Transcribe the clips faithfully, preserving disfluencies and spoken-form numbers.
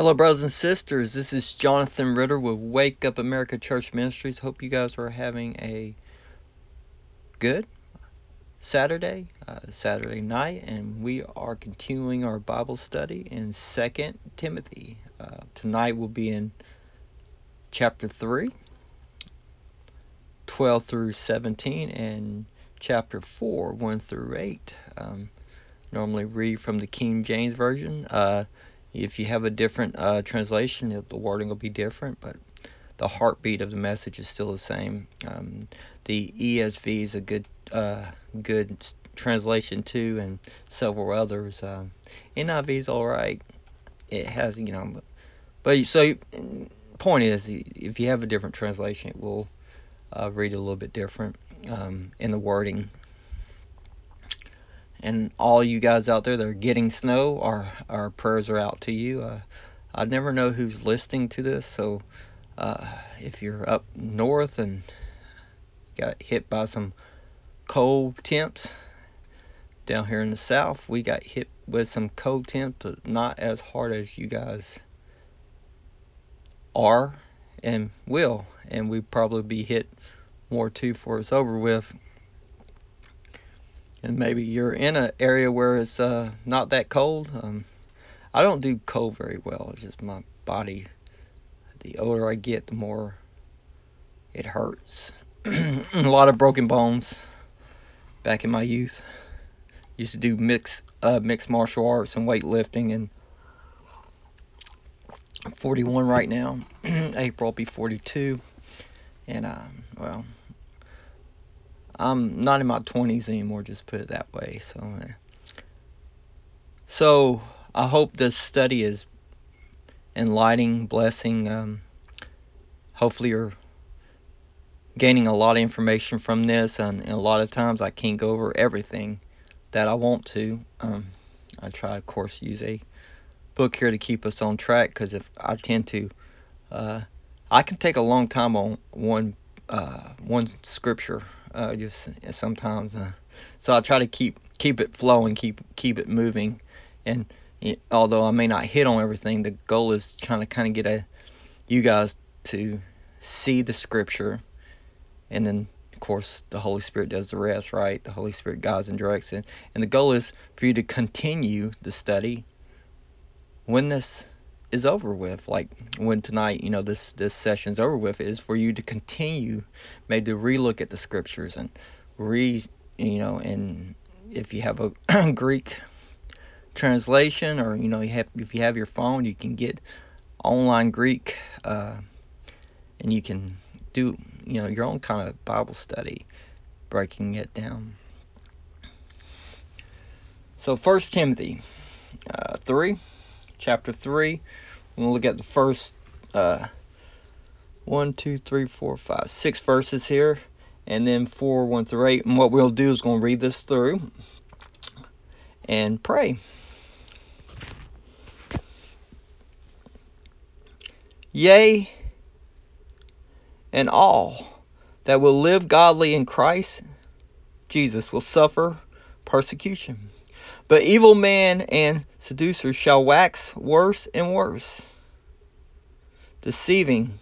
Hello, brothers and sisters. This is Jonathan Ritter with Wake Up America Church Ministries. Hope you guys are having a good Saturday, uh, Saturday night, and we are continuing our Bible study in Second Timothy. Uh, tonight we'll be in chapter three, twelve through seventeen, and chapter four, one through eight. Um, normally read from the King James Version. Uh, If you have a different uh, translation, the wording will be different, but the heartbeat of the message is still the same. Um, the E S V is a good uh, good translation too, and several others. Uh, N I V is all right. It has, you know, but so point is, if you have a different translation, it will uh, read a little bit different um, in the wording. And all you guys out there that are getting snow, our our prayers are out to you. Uh, I never know who's listening to this, so uh, if you're up north and got hit by some cold temps, down here in the south, we got hit with some cold temps, but not as hard as you guys are and will. And we probably be hit more too before it's over with. And maybe you're in an area where it's uh, not that cold. Um, I don't do cold very well. It's just my body. The older I get, the more it hurts. A lot of broken bones back in my youth. Used to do mixed uh, mixed martial arts and weightlifting, and I'm forty-one right now. April I'll be forty-two, and uh, well, I'm not in my twenties anymore. Just put it that way. So, uh, so I hope this study is enlightening, blessing. Um, hopefully, you're gaining a lot of information from this, and, and a lot of times I can't go over everything that I want to. Um, I try, of course, use a book here to keep us on track, because if I tend to, uh, I can take a long time on one uh, one scripture, uh, just sometimes. Uh, so I try to keep keep it flowing, keep keep it moving, and it, although I may not hit on everything, the goal is trying to kind of get a you guys to see the scripture. And then, of course, the Holy Spirit does the rest, right? The Holy Spirit guides and directs it. And the goal is for you to continue the study when this is over with. Like when tonight, you know, this, this session's over with, is for you to continue, maybe to relook at the scriptures and re, you know, and if you have a Greek translation, or, you know, you have if you have your phone, you can get online Greek, uh, and you can do, you know, your own kind of Bible study, breaking it down. So First Timothy uh, three, chapter three, we're going to look at the first uh, one, two, three, four, five, six verses here, and then four, one through eight. And what we'll do is going to read this through and pray. Yea, and all that will live godly in Christ Jesus will suffer persecution. But evil men and seducers shall wax worse and worse, deceiving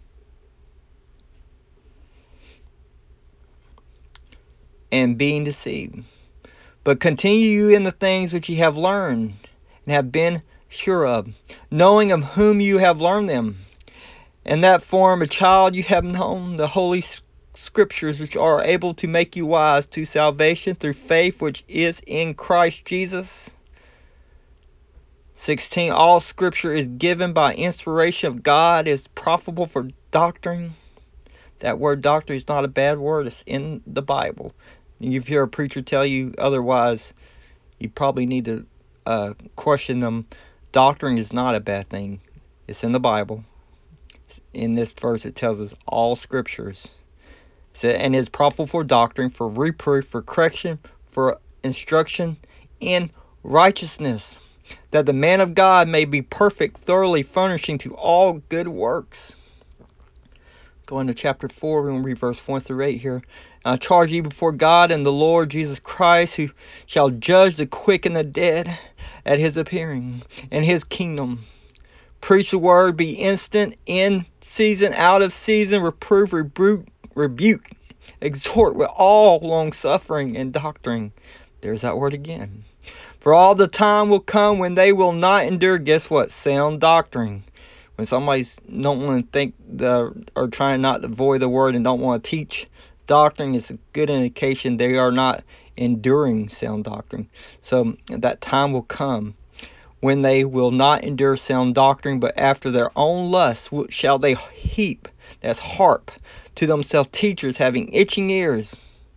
and being deceived. But continue you in the things which ye have learned and have been sure of, knowing of whom you have learned them, and that form a child you have known, the holy scriptures which are able to make you wise to salvation through faith which is in Christ Jesus. sixteen. All scripture is given by inspiration of God, is profitable for doctrine. That word doctrine is not a bad word. It's in the Bible. If you hear a preacher tell you otherwise, you probably need to uh, question them. Doctrine is not a bad thing. It's in the Bible. In this verse, it tells us all scriptures. And is profitable for doctrine, for reproof, for correction, for instruction in righteousness, that the man of God may be perfect, thoroughly furnishing to all good works. Going to chapter four, we're going to read verse four through eight here. I charge you before God and the Lord Jesus Christ, who shall judge the quick and the dead at his appearing and his kingdom. Preach the word, be instant, in season, out of season, reprove, rebuke, rebuke, exhort with all long suffering and doctrine. There's that word again. For all the time will come when they will not endure, guess what? Sound doctrine. When somebody's don't want to think the, or trying not to avoid the word and don't want to teach doctrine, is a good indication they are not enduring sound doctrine. So that time will come when they will not endure sound doctrine, but after their own lusts shall they heap, that's harp, to themselves teachers having itching ears.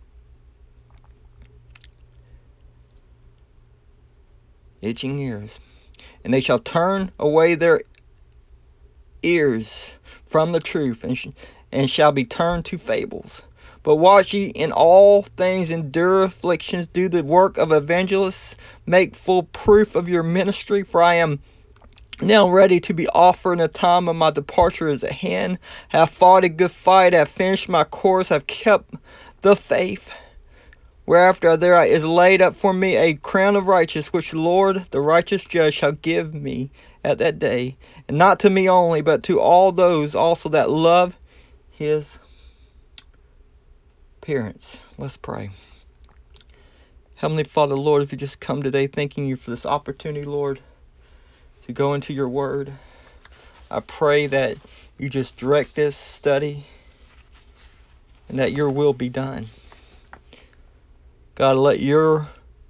Itching ears. And they shall turn away their ears from the truth, and, sh- and shall be turned to fables. But watch ye in all things, endure afflictions, do the work of evangelists, make full proof of your ministry, for I am now ready to be offered, and the time of my departure is at hand. Have fought a good fight, have finished my course, have kept the faith. Whereafter there is laid up for me a crown of righteousness, which the Lord, the righteous judge, shall give me at that day, and not to me only, but to all those also that love his appearance. Let's pray. Heavenly Father, Lord, if you just come today thanking you for this opportunity, Lord, to go into your word, I pray that you just direct this study and that your will be done. God, let your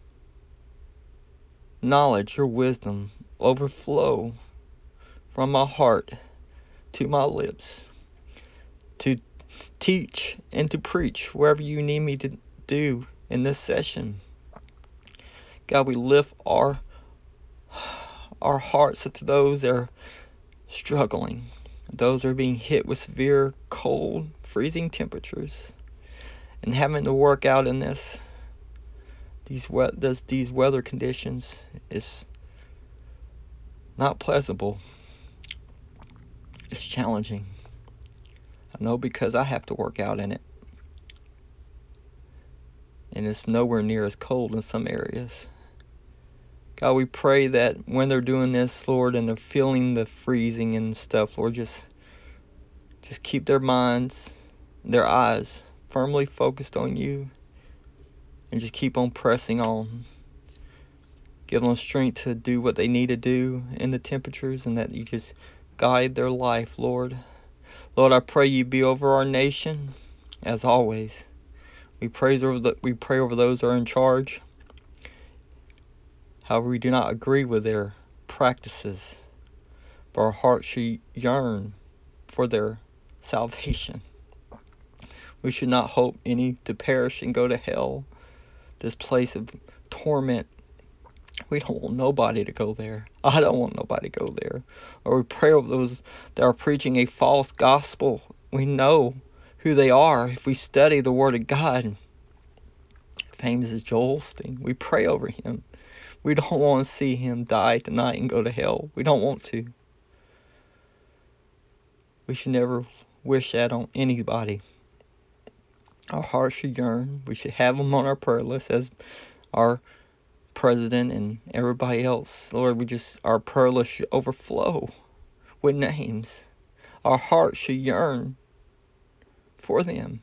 knowledge, your wisdom overflow from my heart to my lips to teach and to preach wherever you need me to do in this session. God, we lift our our hearts up to those that are struggling, those that are being hit with severe cold, freezing temperatures, and having to work out in this these we- this, these weather conditions is not pleasurable. It's challenging. I know because I have to work out in it. And it's nowhere near as cold in some areas. God, we pray that when they're doing this, Lord, and they're feeling the freezing and stuff, Lord, just, just keep their minds, their eyes firmly focused on you, and just keep on pressing on. Give them strength to do what they need to do in the temperatures, and that you just guide their life, Lord. Lord, I pray you be over our nation, as always. We pray over the, we pray over those who are in charge. However, we do not agree with their practices, but our hearts should yearn for their salvation. We should not hope any to perish and go to hell, this place of torment. We don't want nobody to go there. I don't want nobody to go there. Or we pray over those that are preaching a false gospel. We know who they are if we study the Word of God. Famous as Joel Osteen. We pray over him. We don't want to see him die tonight and go to hell. We don't want to. We should never wish that on anybody. Our hearts should yearn. We should have them on our prayer list as our president and everybody else. Lord, we just, our prayer list should overflow with names. Our hearts should yearn for them.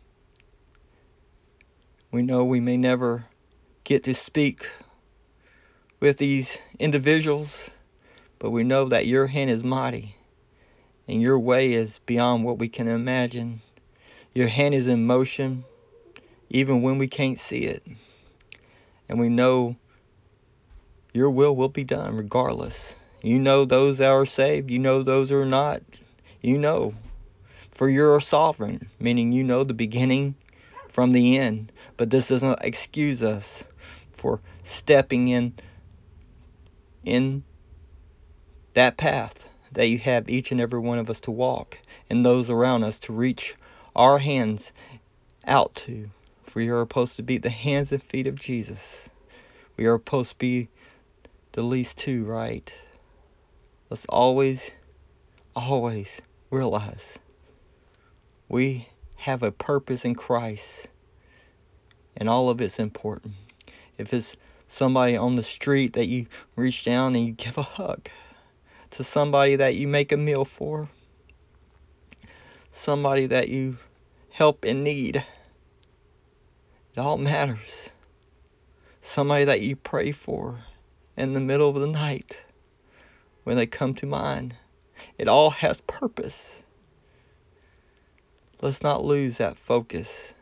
We know we may never get to speak with these individuals, but we know that your hand is mighty and your way is beyond what we can imagine. Your hand is in motion even when we can't see it. And we know your will will be done regardless. You know those that are saved. You know those who are not. You know. For you're sovereign, meaning you know the beginning from the end. But this doesn't excuse us for stepping in in that path that you have each and every one of us to walk, and those around us to reach our hands out to. For you are supposed to be the hands and feet of Jesus. We are supposed to be the least two, right? Let's always, always realize we have a purpose in Christ, and all of it's important. If it's somebody on the street that you reach down and you give a hug, to somebody that you make a meal for, somebody that you help in need. It all matters. Somebody that you pray for in the middle of the night when they come to mind. It all has purpose. Let's not lose that focus.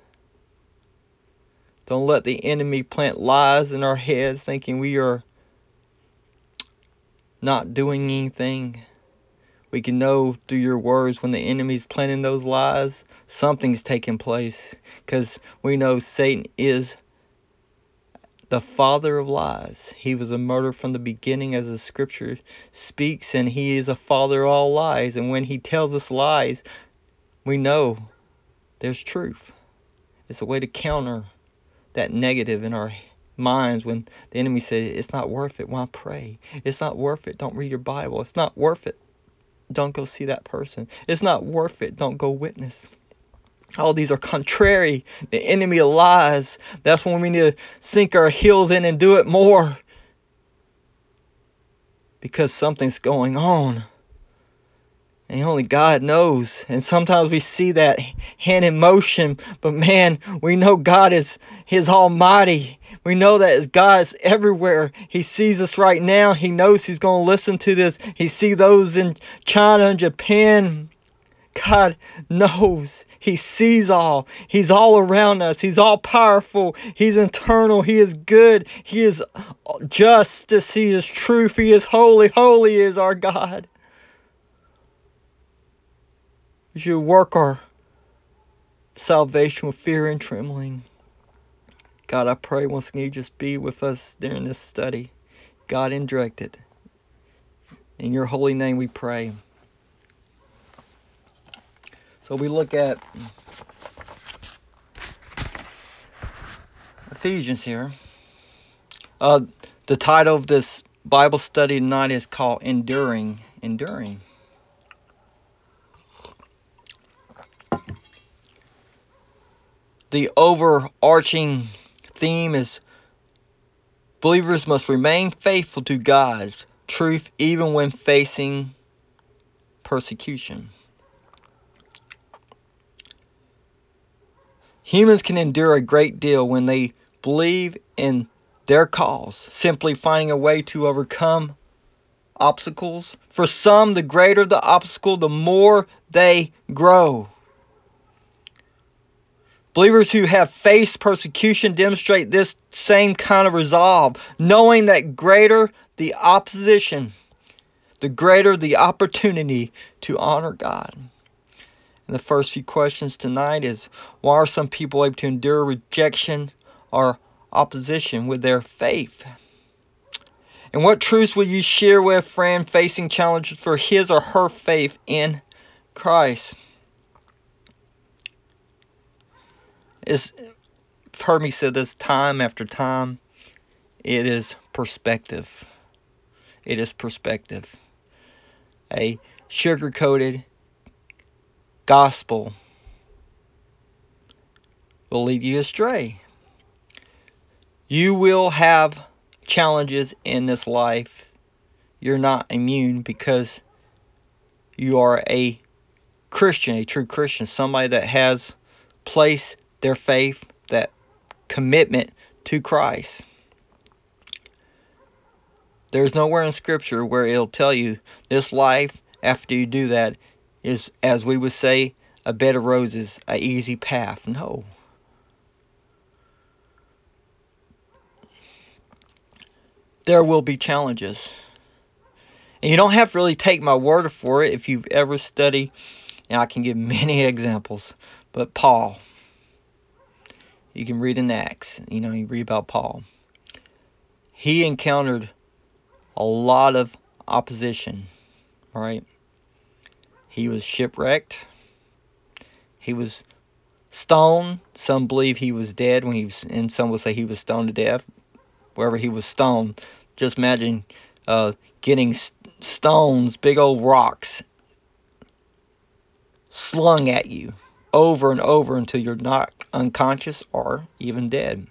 Don't let the enemy plant lies in our heads thinking we are not doing anything. We can know through your words when the enemy's planting those lies, something's taking place. Because we know Satan is the father of lies. He was a murderer from the beginning, as the scripture speaks, and he is a father of all lies. And when he tells us lies, we know there's truth. It's a way to counter that negative in our minds when the enemy says, it's not worth it, why pray? It's not worth it, don't read your Bible. It's not worth it, don't go see that person. It's not worth it, don't go witness. All these are contrary. The enemy of lies. That's when we need to sink our heels in and do it more. Because something's going on. And only God knows. And sometimes we see that hand in motion. But man, we know God is His Almighty. We know that God is everywhere. He sees us right now. He knows He's going to listen to this. He sees those in China and Japan. God knows. He sees all. He's all around us. He's all powerful. He's eternal. He is good. He is justice. He is truth. He is holy. Holy is our God. We should work our salvation with fear and trembling. God, I pray once again you just be with us during this study. God, and direct it. In your holy name we pray. So we look at Ephesians here. Uh, the title of this Bible study tonight is called Enduring. Enduring. The overarching theme is believers must remain faithful to God's truth even when facing persecution. Humans can endure a great deal when they believe in their cause, simply finding a way to overcome obstacles. For some, the greater the obstacle, the more they grow. Believers who have faced persecution demonstrate this same kind of resolve, knowing that greater the opposition, the greater the opportunity to honor God. And the first few questions tonight is, why are some people able to endure rejection or opposition with their faith? And what truths will you share with a friend facing challenges for his or her faith in Christ? It's, you've heard me say this time after time. It is perspective. It is perspective. A sugar-coated gospel will lead you astray. You will have challenges in this life. You're not immune because you are a Christian, a true Christian, somebody that has placed their faith, that commitment to Christ. There's nowhere in Scripture where it'll tell you this life, after you do that, is, as we would say, a bed of roses, an easy path. No. There will be challenges. And you don't have to really take my word for it if you've ever studied, and I can give many examples, but Paul. You can read in Acts, you know, you read about Paul. He encountered a lot of opposition, right? He was shipwrecked. He was stoned. Some believe he was dead when he was, and some will say he was stoned to death. Wherever he was stoned, just imagine uh, getting stones, big old rocks, slung at you over and over until you're not unconscious or even dead.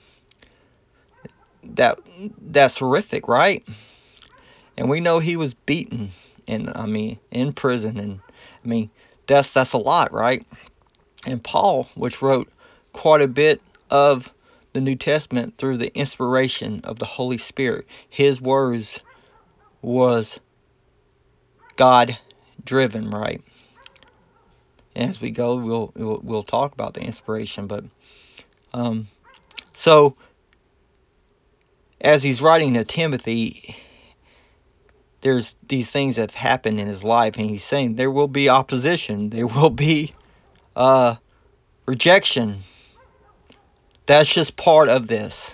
That that's horrific, right? And we know he was beaten and I mean in prison, and I mean that's that's a lot, right? And Paul, which wrote quite a bit of the New Testament through the inspiration of the Holy Spirit, his words was God driven, right? And as we go, we'll we'll, we'll talk about the inspiration, but um, so as he's writing to Timothy, there's these things that have happened in his life, and he's saying there will be opposition, there will be uh, rejection. That's just part of this.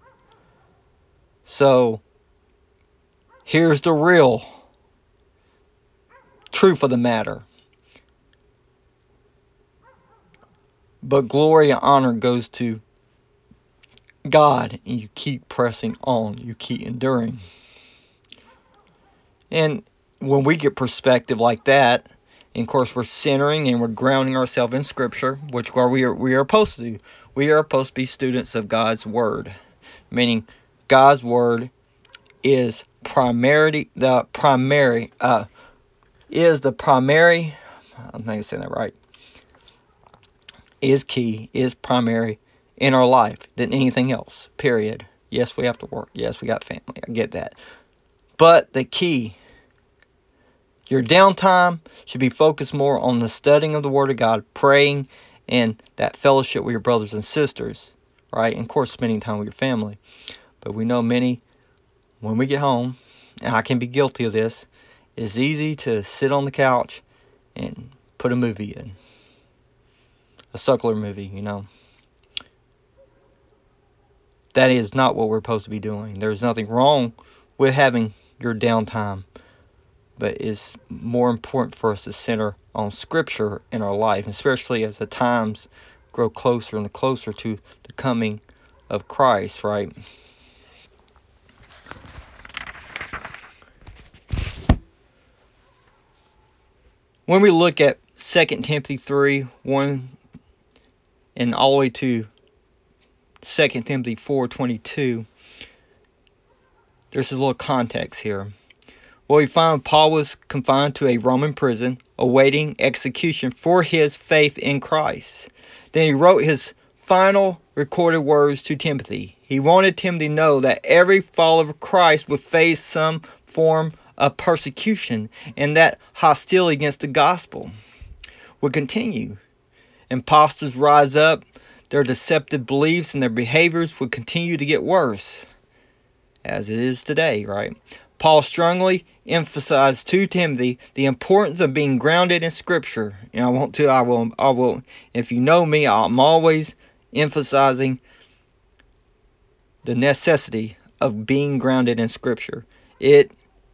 So here's the real truth of the matter. But glory and honor goes to God, and you keep pressing on, you keep enduring. And when we get perspective like that, and of course we're centering and we're grounding ourselves in Scripture, which we are we are supposed to do. We are supposed to be students of God's Word, meaning God's Word is primarily the primary uh, is the primary. I'm not saying that right. Is key, is primary in our life than anything else. Period. Yes, we have to work. Yes, we got family. I get that. But the key, your downtime should be focused more on the studying of the Word of God, praying, and that fellowship with your brothers and sisters, right? And of course, spending time with your family. But we know many, when we get home, and I can be guilty of this, it's easy to sit on the couch and put a movie in. A secular movie, you know. That is not what we're supposed to be doing. There's nothing wrong with having your downtime, but it's more important for us to center on Scripture in our life, especially as the times grow closer and closer to the coming of Christ, right? When we look at Second Timothy three, one, and all the way to Second Timothy four twenty-two, there's a little context here. Well, we find Paul was confined to a Roman prison, awaiting execution for his faith in Christ. Then he wrote his final recorded words to Timothy. He wanted Timothy to know that every follower of Christ would face some form of persecution, and that hostility against the gospel would continue. Impostors rise up, their deceptive beliefs and their behaviors would continue to get worse, as it is today, right? Paul strongly emphasized to Timothy the importance of being grounded in Scripture. And I want to, I will, I will, if you know me, I'm always emphasizing the necessity of being grounded in Scripture. It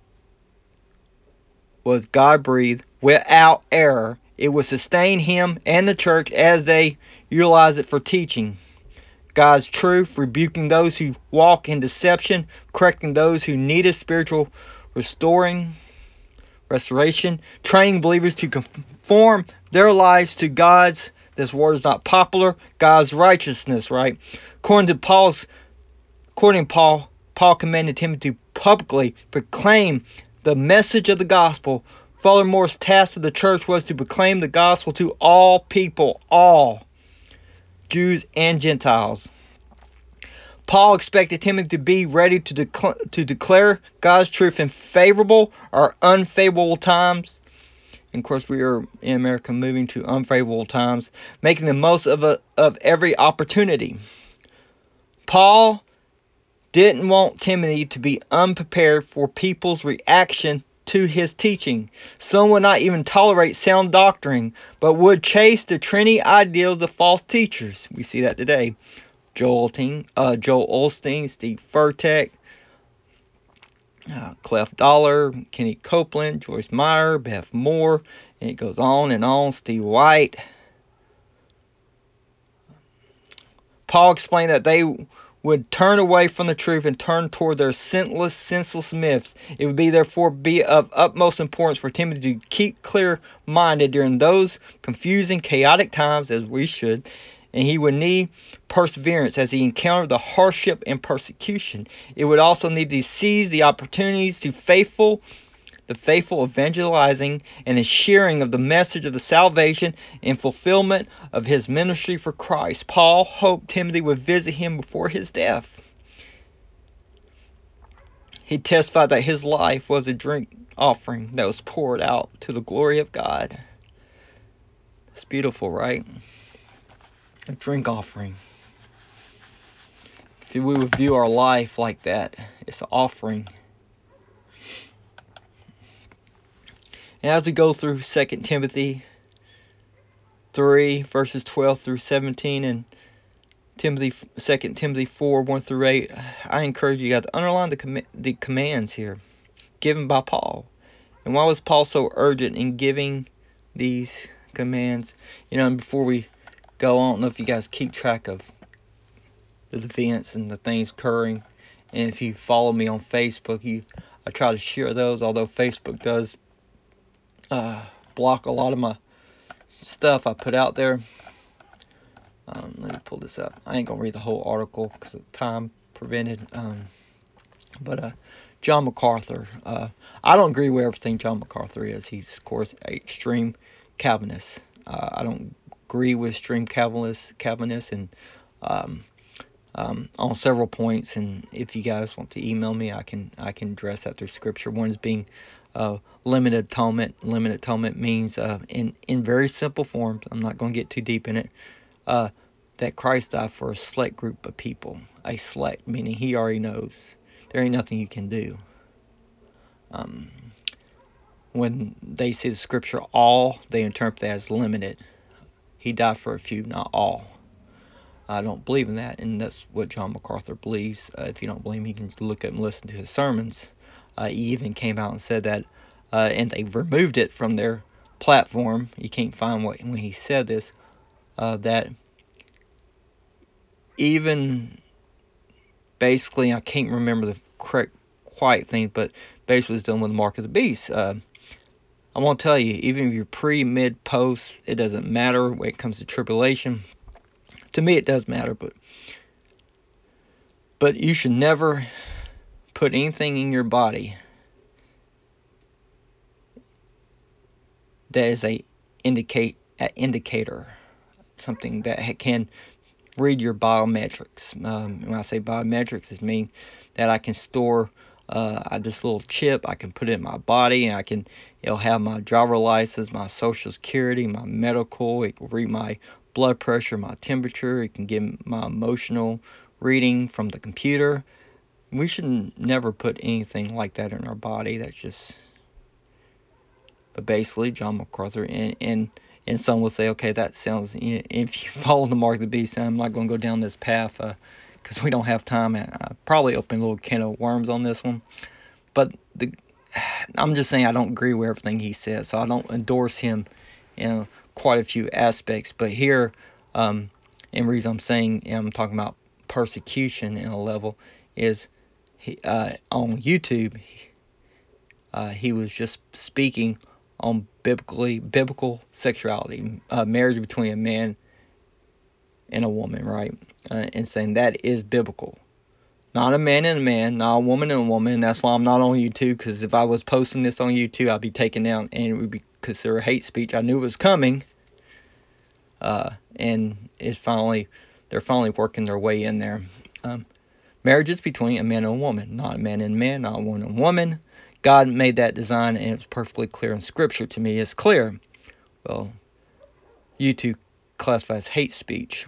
was God-breathed, without error. It would sustain him and the church as they utilize it for teaching God's truth, rebuking those who walk in deception, correcting those who needed spiritual restoring, restoration, training believers to conform their lives to God's, this word is not popular, God's righteousness, right? According to Paul's, according to Paul, Paul commanded Timothy to publicly proclaim the message of the gospel. Furthermore's task of the church was to proclaim the gospel to all people, all, Jews and Gentiles. Paul expected Timothy to be ready to, dec- to declare God's truth in favorable or unfavorable times. And of course, we are in America moving to unfavorable times, making the most of, a, of every opportunity. Paul didn't want Timothy to be unprepared for people's reaction to his teaching. Some would not even tolerate sound doctrine, but would chase the Trinity ideals of false teachers. We see that today. Joel, uh, Joel Osteen, Steve Furtick, uh, Clef Dollar, Kenny Copeland, Joyce Meyer, Beth Moore, and it goes on and on. Steve White. Paul explained that they would turn away from the truth and turn toward their senseless, senseless myths. It would be therefore be of utmost importance for Timothy to keep clear-minded during those confusing, chaotic times, as we should, and he would need perseverance as he encountered the hardship and persecution. It would also need to seize the opportunities to faithful the faithful evangelizing and the sharing of the message of the salvation and fulfillment of his ministry for Christ. Paul hoped Timothy would visit him before his death. He testified that his life was a drink offering that was poured out to the glory of God. It's beautiful, right? A drink offering. If we would view our life like that, it's an offering. And as we go through Second Timothy three, verses twelve through seventeen, and Timothy, Second Timothy four, one through eight, I encourage you guys to underline the, com- the commands here given by Paul. And why was Paul so urgent in giving these commands? You know, and before we go on, I don't know if you guys keep track of the events and the things occurring. And if you follow me on Facebook, you I try to share those, although Facebook does uh, block a lot of my stuff I put out there. Um, let me pull this up. I ain't gonna read the whole article because of time prevented. Um, but uh, John MacArthur, uh, I don't agree with everything John MacArthur is. He's of course an extreme Calvinist. Uh, I don't agree with extreme Calvinist, Calvinist, and um, um, on several points. And if you guys want to email me, I can I can address that through Scripture. One is being uh, limited atonement. Limited atonement means uh, in in very simple forms. I'm not going to get too deep in it. Uh, that Christ died for a select group of people. A select, meaning he already knows. There ain't nothing you can do. Um, when they see the scripture all, they interpret that as limited. He died for a few, not all. I don't believe in that, and that's what John MacArthur believes. Uh, if you don't believe me, you can look up and listen to his sermons. Uh, he even came out and said that, uh, and they removed it from their platform. You can't find what when he said this, uh, that even basically, I can't remember the correct quite thing, but basically it's dealing with the mark of the beast. Uh, I want to tell you, even if you're pre, mid, post, it doesn't matter when it comes to tribulation. To me, it does matter, but but you should never put anything in your body that is a indicate an indicator, something that can read your biometrics. Um, when I say biometrics, it means that I can store uh, this little chip. I can put it in my body, and I can it'll have my driver license, my social security, my medical. It can read my blood pressure, my temperature. It can give my emotional reading from the computer. We should never put anything like that in our body. That's just. But basically, John MacArthur and and and some will say, okay, that sounds. If you follow the mark of the beast, I'm not going to go down this path because uh, we don't have time. I probably open a little can of worms on this one. But the, I'm just saying I don't agree with everything he says, so I don't endorse him in quite a few aspects. But here, um, and the reason I'm saying I'm talking about persecution in a level is he, uh, on YouTube. Uh, he was just speaking on biblically biblical sexuality, uh, marriage between a man and a woman, right? Uh, and saying that is biblical. Not a man and a man, not a woman and a woman. That's why I'm not on YouTube, because if I was posting this on YouTube, I'd be taken down and it would be considered hate speech. I knew it was coming, uh, and it's finally they're finally working their way in there. Um, marriage is between a man and a woman, not a man and a man, not a woman and a woman. God made that design, and it's perfectly clear in Scripture. To me, it's clear. Well, YouTube classifies hate speech,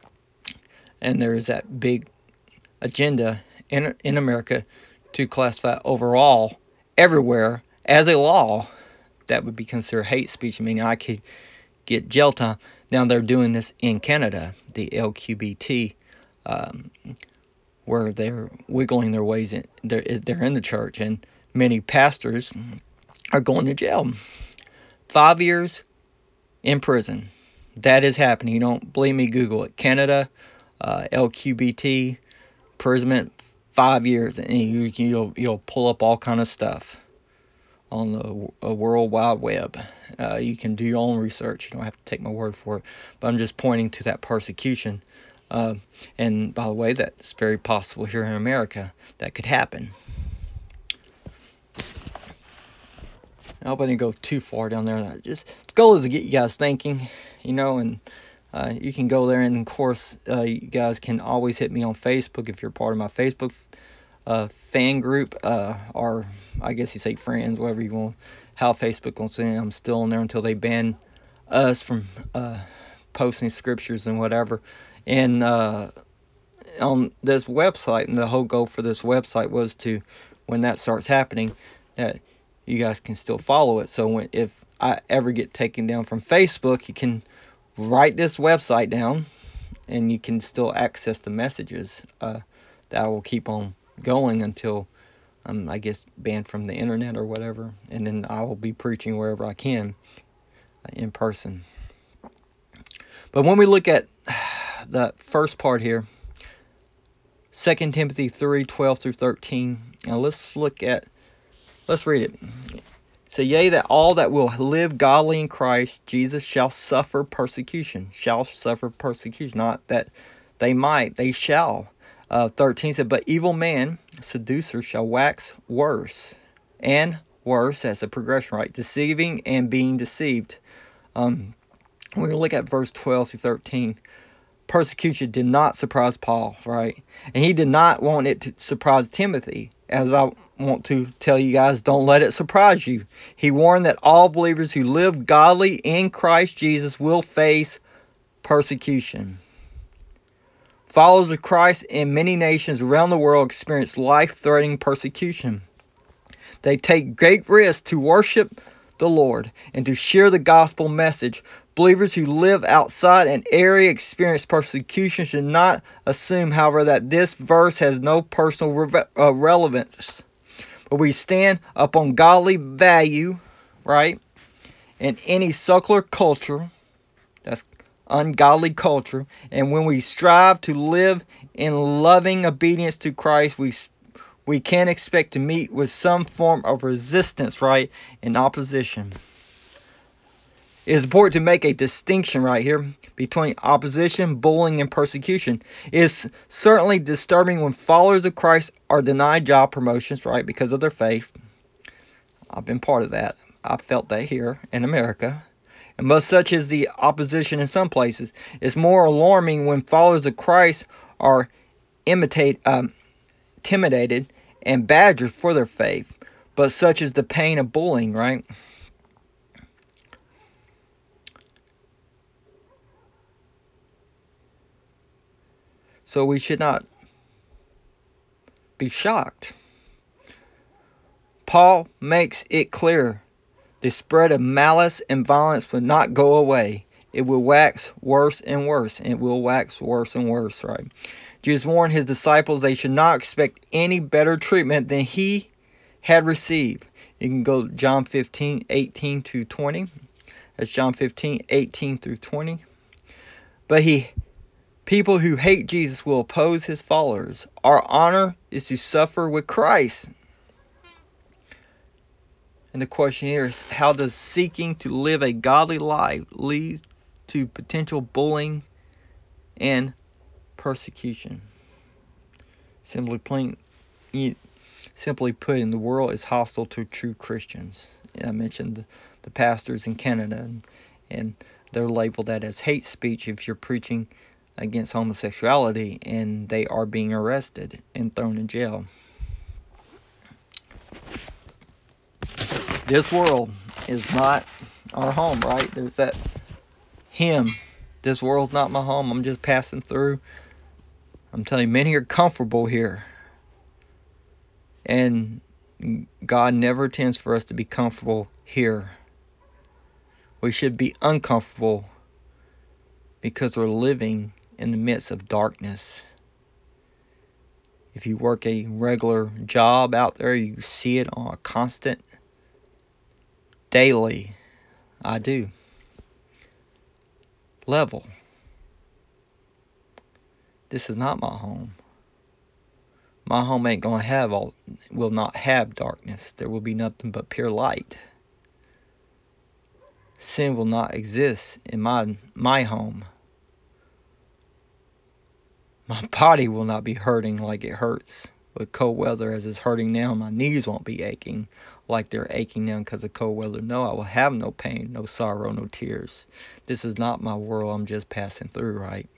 and there is that big agenda in in America to classify overall, everywhere, as a law that would be considered hate speech. I mean, I could get jail time. Now they're doing this in Canada, the L G B T, um, where they're wiggling their ways in. They're they're in the church, and many pastors are going to jail. Five years in prison. That is happening. You don't believe me? Google it. Canada, uh, L G B T, imprisonment, five years, and you, you'll you'll pull up all kind of stuff on the uh, World Wide Web. Uh, you can do your own research. You don't have to take my word for it. But I'm just pointing to that persecution. Uh, and by the way, that's very possible here in America. That could happen. I hope I didn't go too far down there. Just the goal is to get you guys thinking, you know, and uh, you can go there, and of course, uh, you guys can always hit me on Facebook if you're part of my Facebook uh, fan group, uh, or I guess you say friends, whatever you want. How Facebook wants to. I'm still on there until they ban us from uh, posting scriptures and whatever. And uh, on this website, and the whole goal for this website was to, when that starts happening, that you guys can still follow it. So when, if I ever get taken down from Facebook, you can write this website down, and you can still access the messages. Uh, that will keep on going until I'm, I guess, banned from the internet or whatever, and then I will be preaching wherever I can uh, in person. But when we look at the first part here, Second Timothy three twelve through thirteen. Now let's look at, let's read it. So, yea, that all that will live godly in Christ Jesus shall suffer persecution. Shall suffer persecution. Not that they might, they shall. Uh, thirteen said, but evil man, seducer, shall wax worse. And worse, as a progression, right? Deceiving and being deceived. Um, we're going to look at verse twelve through thirteen. Persecution did not surprise Paul, right? And he did not want it to surprise Timothy. As I want to tell you guys, don't let it surprise you. He warned that all believers who live godly in Christ Jesus will face persecution. Followers of Christ in many nations around the world experience life-threatening persecution. They take great risks to worship the Lord and to share the gospel message. Believers who live outside an area experience persecution should not assume, however, that this verse has no personal re- uh, relevance. But we stand upon godly value, right? In any secular culture, that's ungodly culture, and when we strive to live in loving obedience to Christ, we we can expect to meet with some form of resistance, right, and opposition. It is important to make a distinction right here between opposition, bullying, and persecution. It is certainly disturbing when followers of Christ are denied job promotions, right, because of their faith. I've been part of that. I've felt that here in America. And but such is the opposition in some places. It's more alarming when followers of Christ are imitate, um, intimidated and badgered for their faith. But such is the pain of bullying, right? So we should not be shocked. Paul makes it clear the spread of malice and violence will not go away. It will wax worse and worse. And it will wax worse and worse, right? Jesus warned his disciples they should not expect any better treatment than he had received. You can go to John fifteen, eighteen to twenty. That's John fifteen, eighteen through twenty. But he, people who hate Jesus will oppose his followers. Our honor is to suffer with Christ. And the question here is, how does seeking to live a godly life lead to potential bullying and persecution? Simply plain, simply put, in the world is hostile to true Christians. I mentioned the, the pastors in Canada, and, and they're labeled that as hate speech if you're preaching against homosexuality, and they are being arrested and thrown in jail. This world is not our home, right? There's that hymn, this world's not my home, I'm just passing through. I'm telling you, many are comfortable here. And God never intends for us to be comfortable here. We should be uncomfortable because we're living in the midst of darkness. If you work a regular job out there, you see it on a constant, daily, I do, level. This is not my home. My home ain't gonna have all, will not have darkness. There will be nothing but pure light. Sin will not exist in my my home. My body will not be hurting like it hurts with cold weather as it's hurting now. My knees won't be aching like they're aching now because of cold weather. No, I will have no pain, no sorrow, no tears. This is not my world. I'm just passing through, right?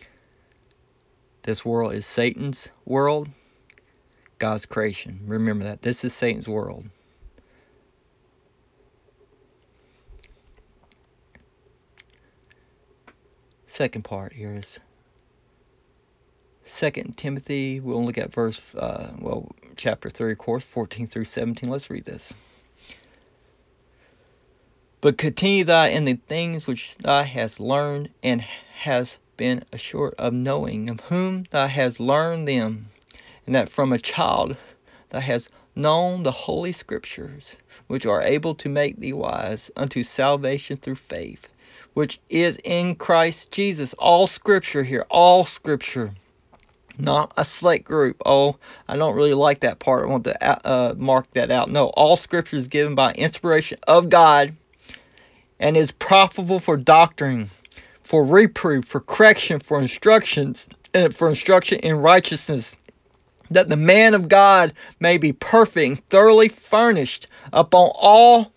This world is Satan's world, God's creation. Remember that. This is Satan's world. Second part here is Second Timothy. We'll look at verse, uh, well, chapter three, of course, fourteen through seventeen. Let's read this. But continue thou in the things which thou hast learned and hast been assured of, knowing of whom thou hast learned them, and that from a child thou hast known the holy scriptures, which are able to make thee wise unto salvation through faith, which is in Christ Jesus. All scripture here, all scripture. Not a select group. Oh, I don't really like that part. I want to uh, mark that out. No, all scripture is given by inspiration of God and is profitable for doctrine, for reproof, for correction, for instructions, uh, for instruction in righteousness, that the man of God may be perfect and thoroughly furnished upon all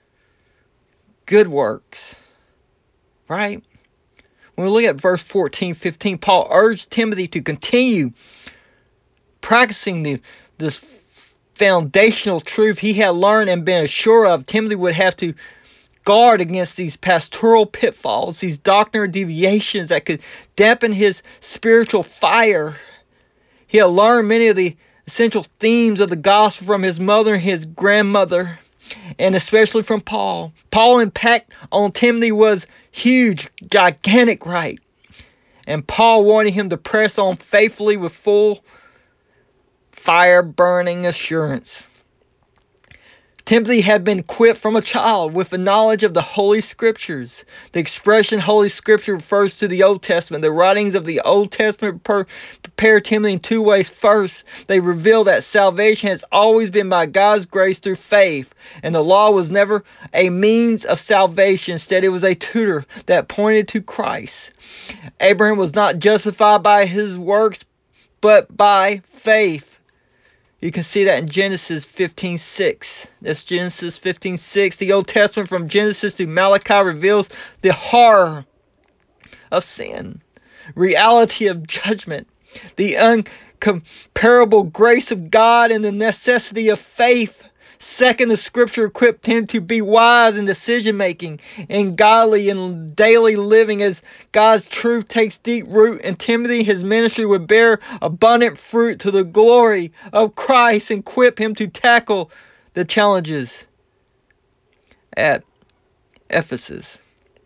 good works. Right? When we look at verse fourteen, fifteen, Paul urged Timothy to continue practicing the, this foundational truth he had learned and been assured of. Timothy would have to guard against these pastoral pitfalls, these doctrinal deviations that could dampen his spiritual fire. He had learned many of the essential themes of the gospel from his mother and his grandmother, and especially from Paul. Paul's impact on Timothy was huge, gigantic, right? And Paul wanted him to press on faithfully with full fire-burning assurance. Timothy had been equipped from a child with a knowledge of the Holy Scriptures. The expression Holy Scripture refers to the Old Testament. The writings of the Old Testament prepare Timothy in two ways. First, they reveal that salvation has always been by God's grace through faith, and the law was never a means of salvation. Instead, it was a tutor that pointed to Christ. Abraham was not justified by his works, but by faith. You can see that in Genesis fifteen six. That's Genesis fifteen six. The Old Testament from Genesis to Malachi reveals the horror of sin, reality of judgment, the uncomparable grace of God, and the necessity of faith. Second, the scripture equipped him to be wise in decision making and godly in daily living as God's truth takes deep root in Timothy. His ministry would bear abundant fruit to the glory of Christ and equip him to tackle the challenges at Ephesus.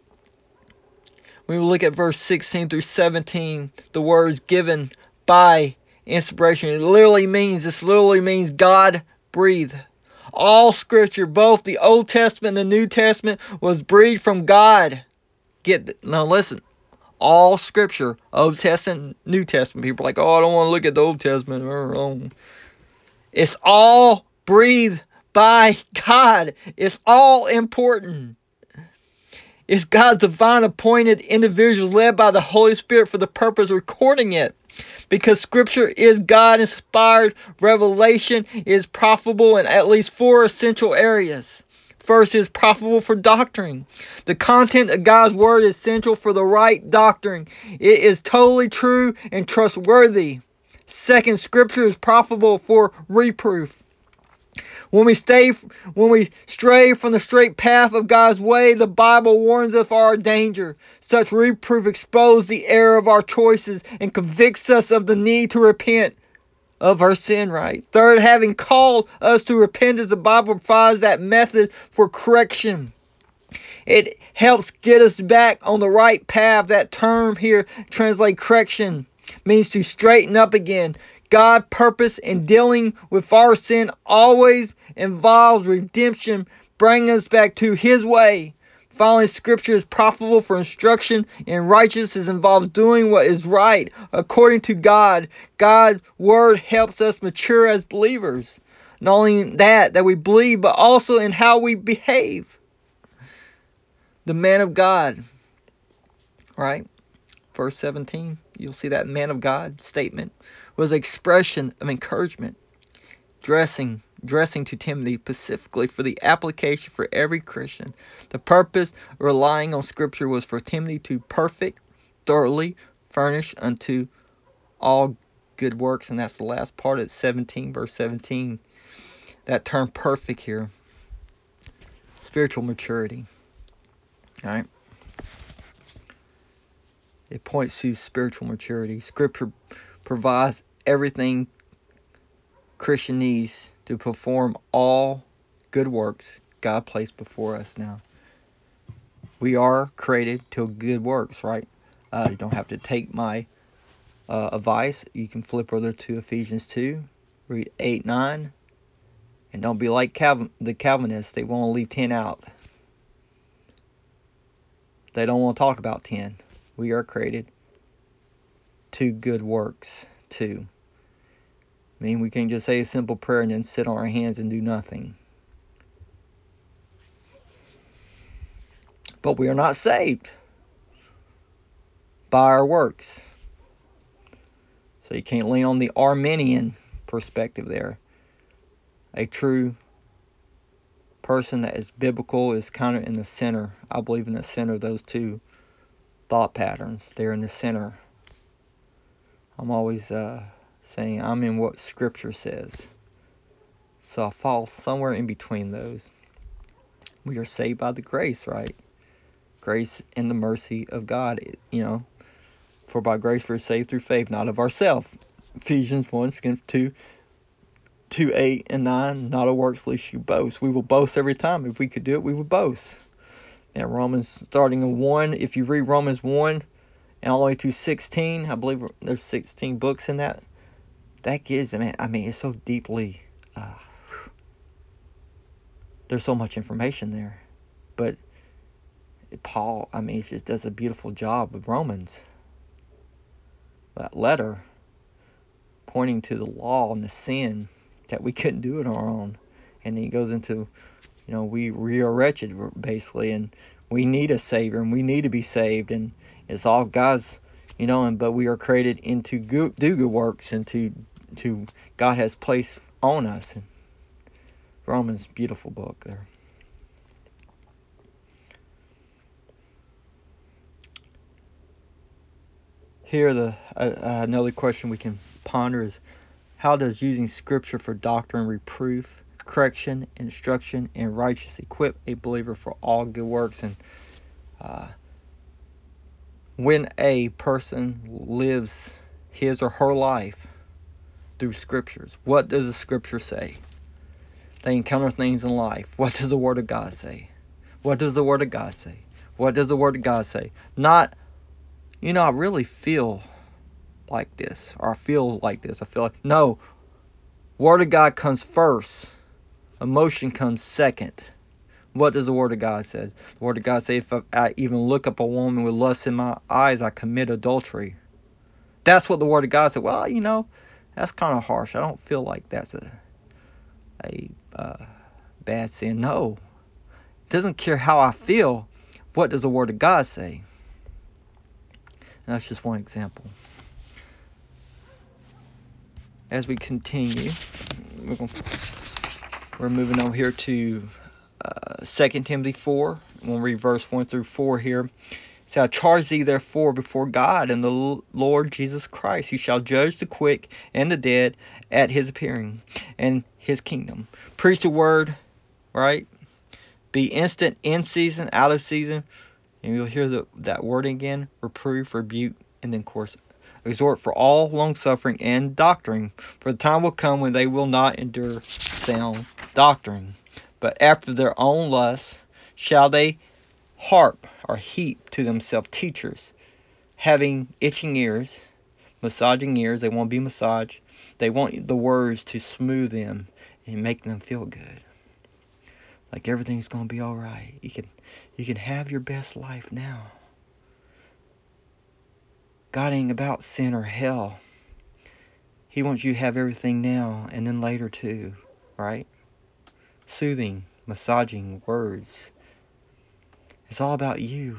We will look at verse sixteen through seventeen, the words given by inspiration. It literally means, this literally means God breathed. All scripture, both the Old Testament and the New Testament, was breathed from God. Get now listen. All scripture, Old Testament, New Testament. People are like, oh, I don't want to look at the Old Testament. It's all breathed by God. It's all important. It's God's divine appointed individuals led by the Holy Spirit for the purpose of recording it. Because Scripture is God-inspired revelation, is profitable in at least four essential areas. First, is profitable for doctrine. The content of God's Word is essential for the right doctrine. It is totally true and trustworthy. Second, Scripture is profitable for reproof. When we stay, when we stray from the straight path of God's way, the Bible warns us of our danger. Such reproof exposes the error of our choices and convicts us of the need to repent of our sin, right? Third, having called us to repentance, the Bible provides that method for correction. It helps get us back on the right path. That term here, translate correction, means to straighten up again. God's purpose in dealing with our sin always involves redemption, bringing us back to His way. Finally, Scripture is profitable for instruction in righteousness. It involves doing what is right according to God. God's Word helps us mature as believers. Not only in that, that we believe, but also in how we behave. The man of God, right? Verse seventeen, you'll see that man of God statement was an expression of encouragement, dressing addressing to Timothy specifically for the application for every Christian. The purpose of relying on Scripture was for Timothy to perfect, thoroughly furnish unto all good works, and that's the last part of seventeen, verse seventeen. That term perfect here, spiritual maturity. All right. It points to spiritual maturity. Scripture provides everything Christian needs to perform all good works God placed before us now. We are created to good works, right? Uh, you don't have to take my uh, advice. You can flip over to Ephesians two, read eight, nine, and don't be like Calvin, the Calvinists. They want to leave ten out. They don't want to talk about ten. We are created to good works too. I mean, we can't just say a simple prayer and then sit on our hands and do nothing. But we are not saved by our works. So you can't lean on the Arminian perspective there. A true person that is biblical is kind of in the center. I believe in the center of those two thought patterns. They're in the center. I'm always uh, saying I'm in what Scripture says. So I fall somewhere in between those. We are saved by the grace, right? Grace and the mercy of God, you know. For by grace we're saved through faith, not of ourselves. Ephesians one, two, two, eight, and nine, not of works lest you boast. We will boast every time. If we could do it, we would boast. And Romans, starting in one, if you read Romans one and all the way to sixteen, I believe there's sixteen books in that. That gives, I mean, I mean, it's so deeply, uh, there's so much information there. But Paul, I mean, he just does a beautiful job with Romans. That letter pointing to the law and the sin that we couldn't do it on our own. And then he goes into, you know, we, we are wretched, basically, and we need a Savior, and we need to be saved, and it's all God's, you know, and but we are created into good, do good works, and to, to God has placed on us. And Romans, beautiful book there. Here, the uh, another question we can ponder is, how does using Scripture for doctrine, reproof, correction, instruction, and righteousness equip a believer for all good works? And uh, when a person lives his or her life through Scriptures, what does the Scripture say? They encounter things in life. What does the Word of God say? What does the Word of God say? What does the Word of God say? Not, you know, I really feel like this, or I feel like this. I feel like, no, Word of God comes first. Emotion comes second. What does the Word of God say? The Word of God says, if I even look up a woman with lust in my eyes, I commit adultery. That's what the Word of God said. Well, you know, that's kind of harsh. I don't feel like that's a a uh, bad sin. No. It doesn't care how I feel. What does the Word of God say? And that's just one example. As we continue, we're, going to, we're moving over here to uh, Second Timothy four. We'll read verse one through four here. So I charge thee therefore before God and the Lord Jesus Christ, who shall judge the quick and the dead at his appearing and his kingdom. Preach the word, right? Be instant in season, out of season. And you'll hear the, that word again, reprove, rebuke, and then, of course, exhort for all long-suffering and doctrine. For the time will come when they will not endure sound doctrine, but after their own lusts shall they harp or heap to themselves teachers, having itching ears, massaging ears. They want to be massaged. They want the words to smooth them and make them feel good. Like everything's going to be all right. You can, you can have your best life now. God ain't about sin or hell. He wants you to have everything now and then later too, right? Soothing, massaging words. It's all about you.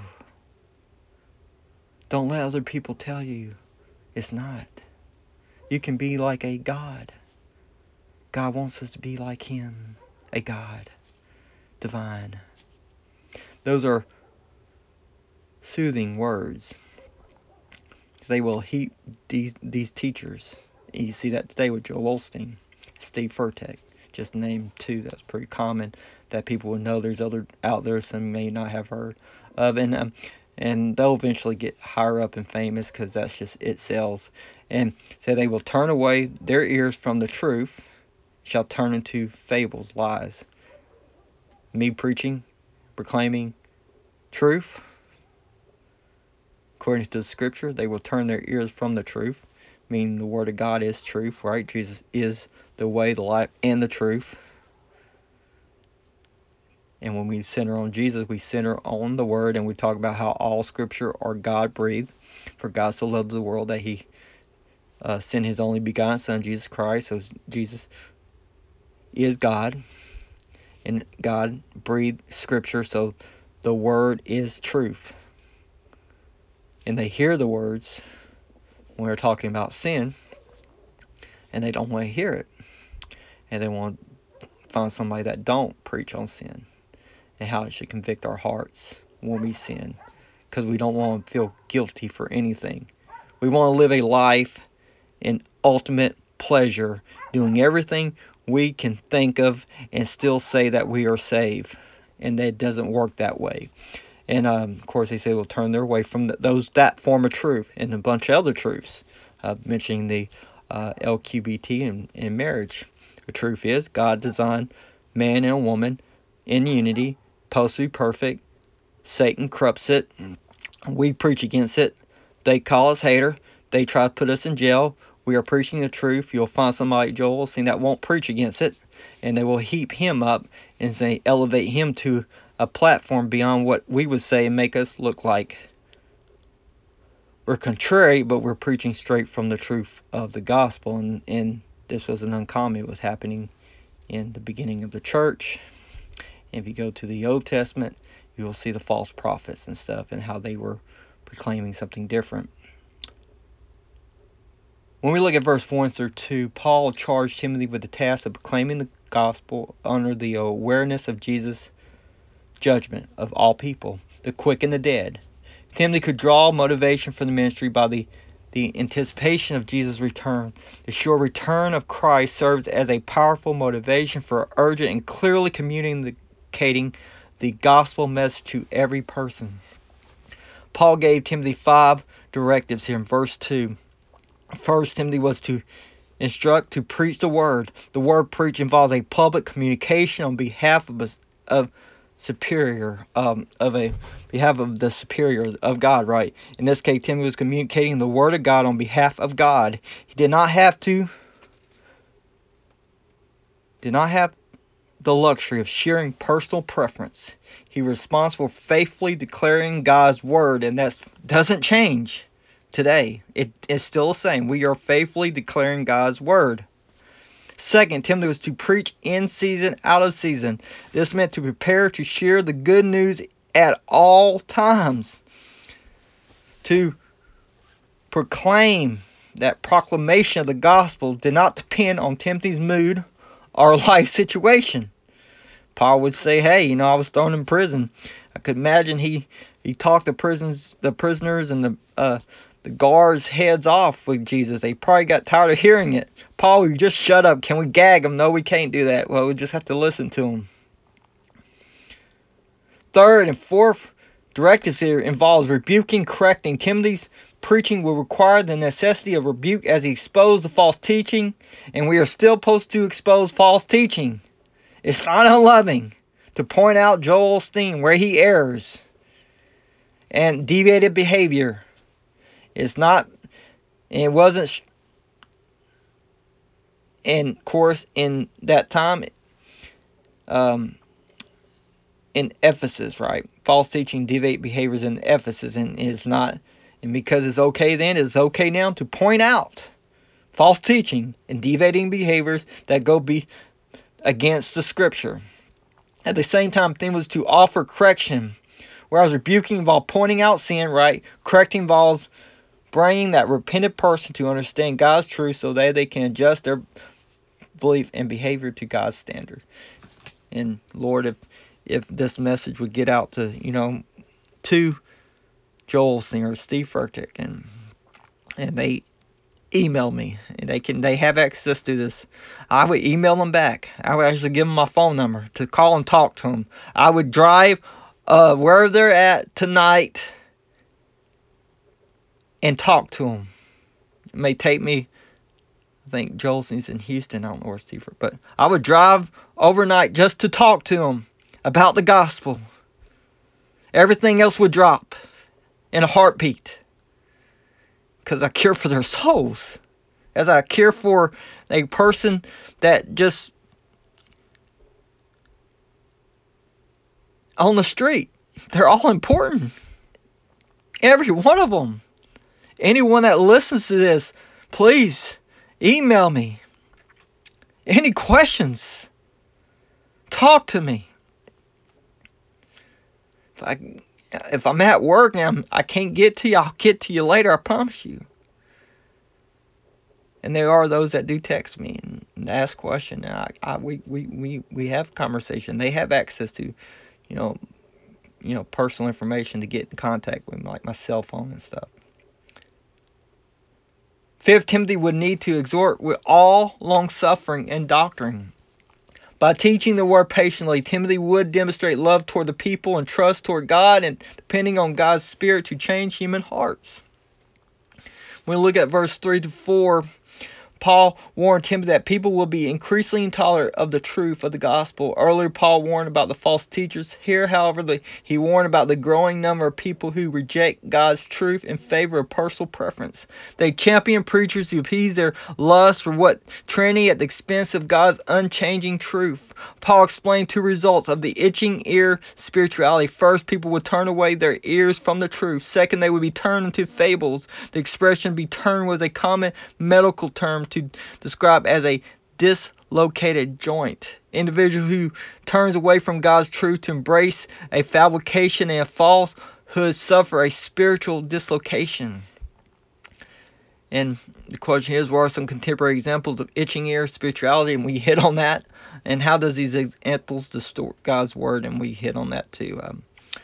Don't let other people tell you it's not. You can be like a God. God wants us to be like Him, a God, divine. Those are soothing words. They will heap these these teachers. You see that today with Joel Osteen, Steve Furtick, just named two. That's pretty common that people would know. There's other out there some may not have heard of, and um, and they'll eventually get higher up and famous because that's just it sells. And so they will turn away their ears from the truth, shall turn into fables, lies. Me preaching, proclaiming truth. According to the scripture, they will turn their ears from the truth, meaning the word of God is truth, right? Jesus is the way, the life, and the truth. And when we center on Jesus, we center on the word, and we talk about how all scripture are God-breathed. For God so loved the world that He uh, sent His only begotten Son, Jesus Christ. So Jesus is God, and God breathed scripture, so the word is truth. And they hear the words when we're talking about sin, and they don't want to hear it. And they want to find somebody that don't preach on sin and how it should convict our hearts when we sin, because we don't want to feel guilty for anything. We want to live a life in ultimate pleasure, doing everything we can think of and still say that we are saved. And that doesn't work that way. And um, of course, they say we'll turn their way from the, those that form of truth and a bunch of other truths, uh, mentioning the uh, L G B T and, and marriage. The truth is, God designed man and a woman in unity, supposed to be perfect. Satan corrupts it. We preach against it. They call us hater. They try to put us in jail. We are preaching the truth. You'll find somebody, Joel, Osteen, that won't preach against it, and they will heap him up and say elevate him to a platform beyond what we would say and make us look like we're contrary, but we're preaching straight from the truth of the gospel. And, and this was an uncommon. It was happening in the beginning of the church. And if you go to the Old Testament, you will see the false prophets and stuff and how they were proclaiming something different. When we look at verse one through two, Paul charged Timothy with the task of proclaiming the gospel under the awareness of Jesus' judgment of all people, the quick and the dead. Timothy could draw motivation for the ministry by the, the anticipation of Jesus' return. The sure return of Christ serves as a powerful motivation for urgent and clearly communicating the gospel message to every person. Paul gave Timothy five directives here in verse two. First, Timothy was to instruct to preach the word. The word preach involves a public communication on behalf of, a, of superior, um, of a behalf of the superior of God, right? In this case, Timothy was communicating the word of God on behalf of God. He did not have to, did not have the luxury of sharing personal preference. He was responsible for faithfully declaring God's word, and that doesn't change. Today, it is still the same. We are faithfully declaring God's word. Second, Timothy was to preach in season, out of season. This meant to prepare to share the good news at all times. To proclaim that proclamation of the gospel did not depend on Timothy's mood or life situation. Paul would say, hey, you know, I was thrown in prison. I could imagine he, he talked the prisons, the prisoners and the uh, the guards' heads off with Jesus. They probably got tired of hearing it. Paul, you just shut up. Can we gag him? No, we can't do that. Well, we just have to listen to him. Third and fourth directives here involves rebuking, correcting. Timothy's preaching will require the necessity of rebuke as he exposed the false teaching, and we are still supposed to expose false teaching. It's not unloving to point out Joel Osteen where he errs and deviated behavior. It's not, it wasn't, and of course, in that time, um, in Ephesus, right? False teaching, deviate behaviors in Ephesus, and it's not, and because it's okay then, it's okay now to point out false teaching and deviating behaviors that go be against the scripture. At the same time, thing was to offer correction, whereas rebuking involved pointing out sin, right? Correcting involves bringing that repentant person to understand God's truth so that they can adjust their belief, and behavior to God's standard. And Lord, if if this message would get out to, you know, to Joel Singer, Steve Furtick, and and they email me, and they can they have access to this, I would email them back. I would actually give them my phone number to call and talk to them. I would drive uh, where they're at tonight and talk to them. It may take me, I think Joel's in Houston, I don't know where Steve, but I would drive overnight just to talk to them about the gospel. Everything else would drop in a heartbeat, because I care for their souls, as I care for a person that just on the street. They're all important, every one of them. Anyone that listens to this, please email me. Any questions, talk to me. If I if I'm at work and I can't get to you, I'll get to you later, I promise you. And there are those that do text me and, and ask questions. And I, I we, we, we, we have conversation. They have access to, you know, you know, personal information to get in contact with me, like my cell phone and stuff. Fifth, Timothy would need to exhort with all long suffering and doctrine. By teaching the word patiently, Timothy would demonstrate love toward the people and trust toward God, and depending on God's Spirit to change human hearts. When we look at verse three to four, Paul warned Timothy that people will be increasingly intolerant of the truth of the gospel. Earlier, Paul warned about the false teachers. Here, however, the, he warned about the growing number of people who reject God's truth in favor of personal preference. They champion preachers who appease their lust for what trendy at the expense of God's unchanging truth. Paul explained two results of the itching ear spirituality. First, people would turn away their ears from the truth. Second, they would be turned into fables. The expression "be turned" was a common medical term to describe as a dislocated joint. Individual who turns away from God's truth to embrace a fabrication and a falsehood suffer a spiritual dislocation. And the question is, what are some contemporary examples of itching ear spirituality? And we hit on that. And how does these examples distort God's word? And we hit on that too. Um,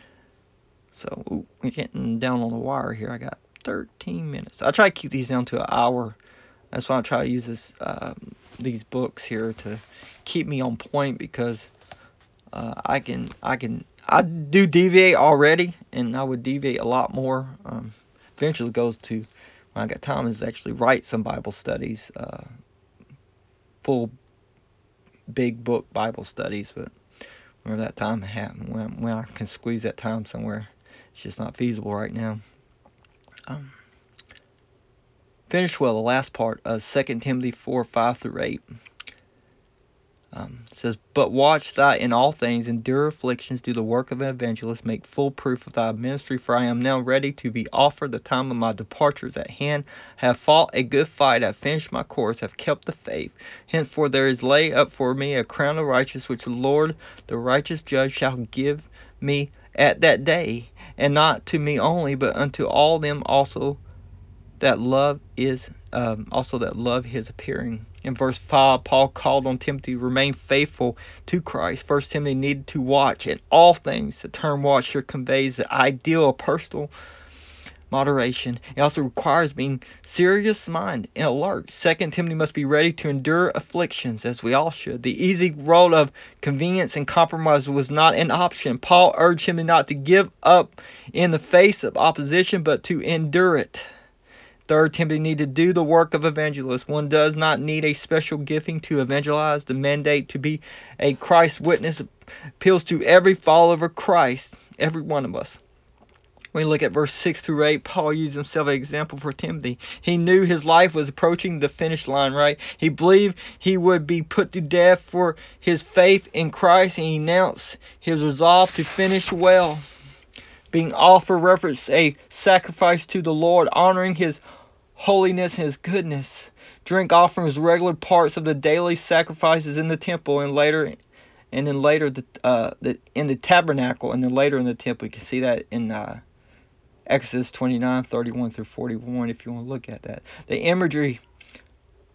so ooh, we're getting down on the wire here. I got thirteen minutes. I try to keep these down to an hour. That's why I try to use this, um, these books here to keep me on point, because uh, I can, I can, I do deviate already, and I would deviate a lot more. Um, eventually goes to, when I got time, is actually write some Bible studies, uh, full big book Bible studies. But whenever that time happens, when, when I can squeeze that time somewhere, it's just not feasible right now. Um, Finish well, the last part of Second Timothy four, five through eight. Um, it says, "But watch thou in all things, endure afflictions, do the work of an evangelist, make full proof of thy ministry, for I am now ready to be offered. The time of my departure is at hand. Have fought a good fight, have finished my course, have kept the faith. Henceforth there is laid up for me a crown of righteousness, which the Lord, the righteous judge, shall give me at that day, and not to me only, but unto all them also that love is um, also that love his appearing." In verse five, Paul called on Timothy to remain faithful to Christ. First Timothy needed to watch in all things. The term watch here conveys the ideal of personal moderation. It also requires being serious minded and alert. Second Timothy must be ready to endure afflictions, as we all should. The easy road of convenience and compromise was not an option. Paul urged him not to give up in the face of opposition, but to endure it. Third, Timothy needed to do the work of evangelist. One does not need a special gifting to evangelize. The mandate to be a Christ witness appeals to every follower of Christ, every one of us. When we look at verse six through eight, Paul used himself as an example for Timothy. He knew his life was approaching the finish line, right? He believed he would be put to death for his faith in Christ, and he announced his resolve to finish well. Being offered reference a sacrifice to the Lord, honoring his holiness and his goodness. Drink offerings, regular parts of the daily sacrifices in the temple, and later, and then later the uh the in the tabernacle, and then later in the temple. You can see that in uh, Exodus twenty-nine, thirty-one through forty-one, if you want to look at that. The imagery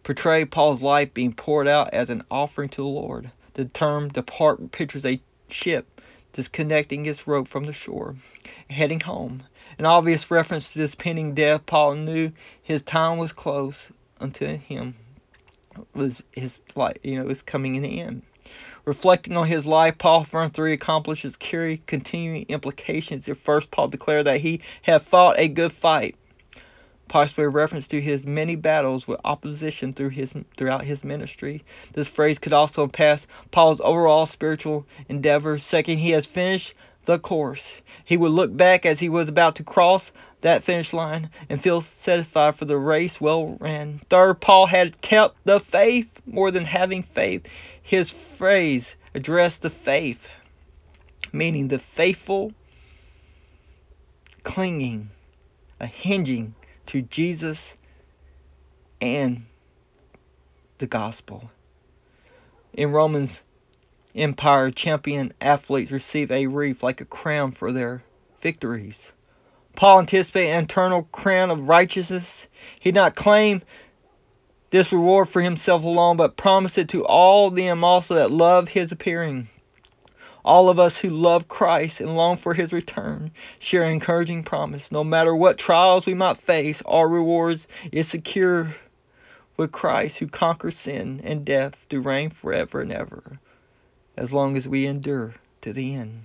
portray Paul's life being poured out as an offering to the Lord. The term depart pictures a ship disconnecting its rope from the shore, heading home. An obvious reference to this pending death. Paul knew his time was close unto him. Was his life, you know, was coming in the end. Reflecting on his life, Paul affirmed three accomplishments carry continuing implications. At first, Paul declared that he had fought a good fight, possibly a reference to his many battles with opposition through his throughout his ministry. This phrase could also pass Paul's overall spiritual endeavors. Second, he has finished the course. He would look back as he was about to cross that finish line and feel satisfied for the race well ran. Third, Paul had kept the faith more than having faith. His phrase addressed the faith, meaning the faithful clinging, a hinging to Jesus and the gospel. In Romans Empire, champion athletes receive a wreath like a crown for their victories. Paul anticipated an eternal crown of righteousness. He did not claim this reward for himself alone, but promised it to all them also that love his appearing. All of us who love Christ and long for his return share an encouraging promise. No matter what trials we might face, our rewards is secure with Christ, who conquers sin and death to reign forever and ever, as long as we endure to the end.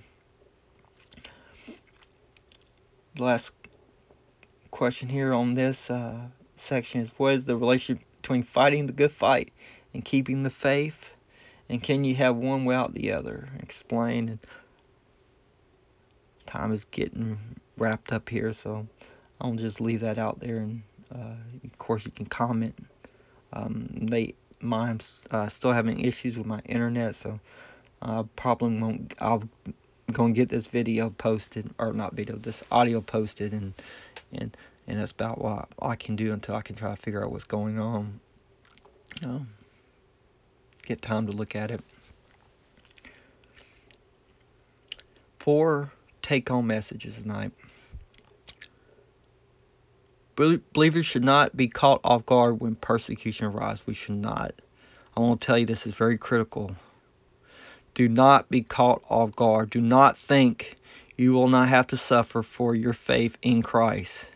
The last question here on this uh, section is, what is the relationship between fighting the good fight and keeping the faith? And can you have one without the other? Explain. And time is getting wrapped up here, so I'll just leave that out there. And uh, of course, you can comment. Um, they, I'm uh, still having issues with my internet, so I probably won't. I'll gonna get this video posted, or not video, this audio posted, and and and that's about what I can do until I can try to figure out what's going on. Um, get time to look at it. Four take-home messages tonight. Believers should not be caught off guard when persecution arrives. We should not. I want to tell you, this is very critical. Do not be caught off guard. Do not think you will not have to suffer for your faith in Christ.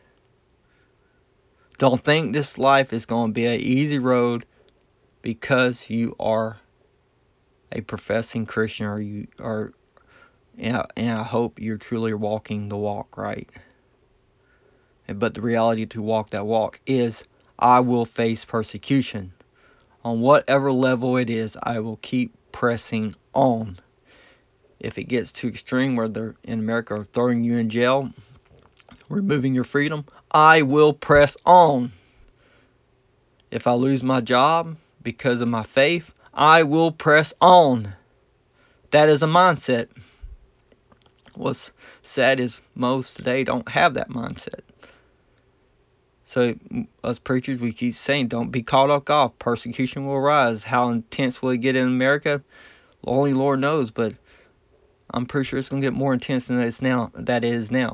Don't think this life is going to be an easy road because you are a professing Christian, or you are, and I, and I hope you're truly walking the walk, right? But the reality to walk that walk is, I will face persecution. On whatever level it is, I will keep pressing on. If it gets too extreme where they're in America are throwing you in jail, removing your freedom, I will press on. If I lose my job because of my faith, I will press on. That is a mindset. What's sad is most today don't have that mindset. So us preachers, we keep saying, don't be caught off guard. Persecution will rise. How intense will it get in America? Only Lord knows, but I'm pretty sure it's going to get more intense than it's now. That it is now.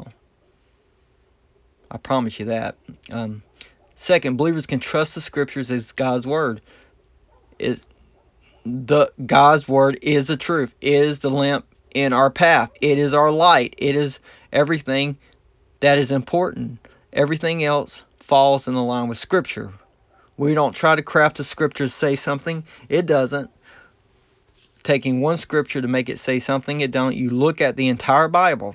I promise you that. Um, second, believers can trust the Scriptures as God's Word. It, the God's Word is the truth. It is the lamp in our path. It is our light. It is everything that is important. Everything else falls in the line with Scripture. We don't try to craft the Scripture to say something. It doesn't. Taking one Scripture to make it say something, it don't. You look at the entire Bible,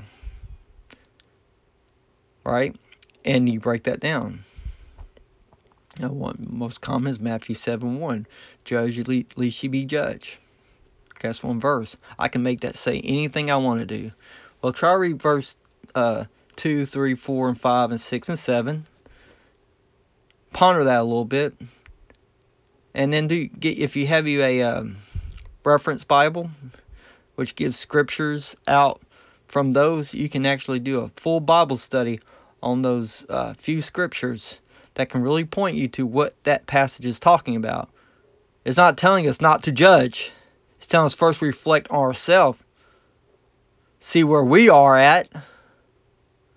right? And you break that down. Now, one most common is Matthew seven one. Judge, lest ye be judged. That's one verse. I can make that say anything I want to do. Well, try read verse uh, two, three, four, and five, and six, and seven. Ponder that a little bit. And then do get if you have you a um, reference Bible, which gives scriptures out from those, you can actually do a full Bible study on those uh, few scriptures that can really point you to what that passage is talking about. It's not telling us not to judge. It's telling us first we reflect on ourselves, see where we are at